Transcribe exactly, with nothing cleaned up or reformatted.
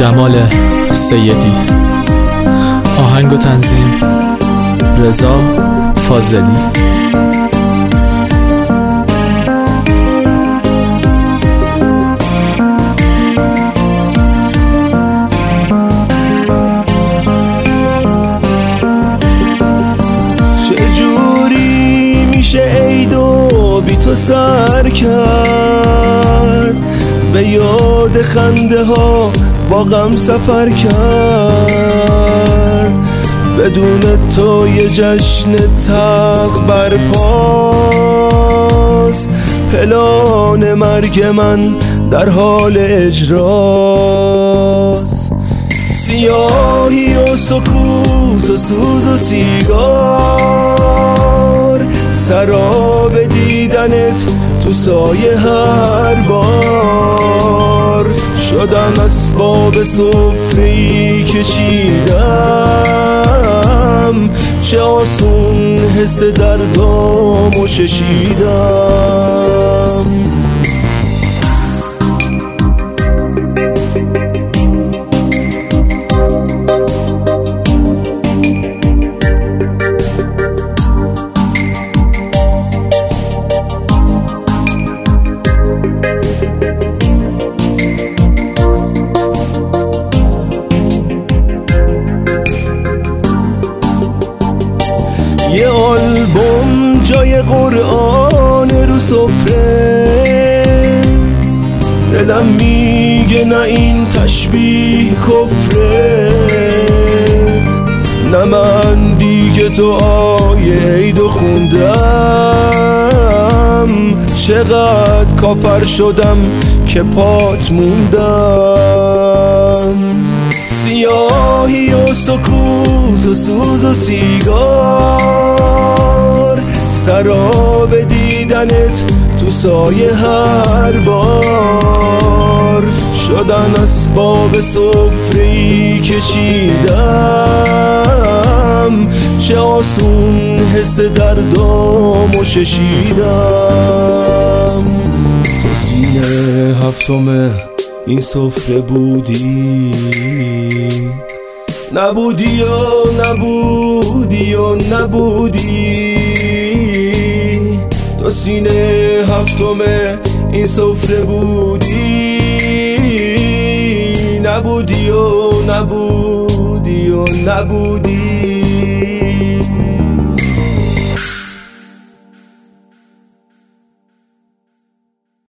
جمال سیدی. آهنگ و تنظیم رضا فاضلی. چجوری میشه عیدو بی تو سر کرد، به یاد خنده ها با غم سفر کرد، بدون تو یه جشن تلخ برپاست، پلان مرگ من در حال اجراست. سیاهی و سکوت و سوز و سیگار، سراب دیدنت تو سایه هر بار، شدم اسباب سفره‌ای کشیدم، چه آسون حس دردامو چشیدم. یه آلبوم جای قرآن رو سفره، دلم میگه نه این تشبیه کفره، نه من دیگه دعای عیدو خوندم، چقدر کافر شدم که پات موندم. سیاهی و سکوت و سوز و سیگار، سراب دیدنت تو سایه هر بار، شدن اسباب سفره‌ای کشیدم، چه آسون حس دردامو چشیدم. تو سینه هفتم این سفره بودی، نبودی و نبودی و نبودی، تو سینه هفتم این سفره بودی، نبودی و نبودی و نبودی.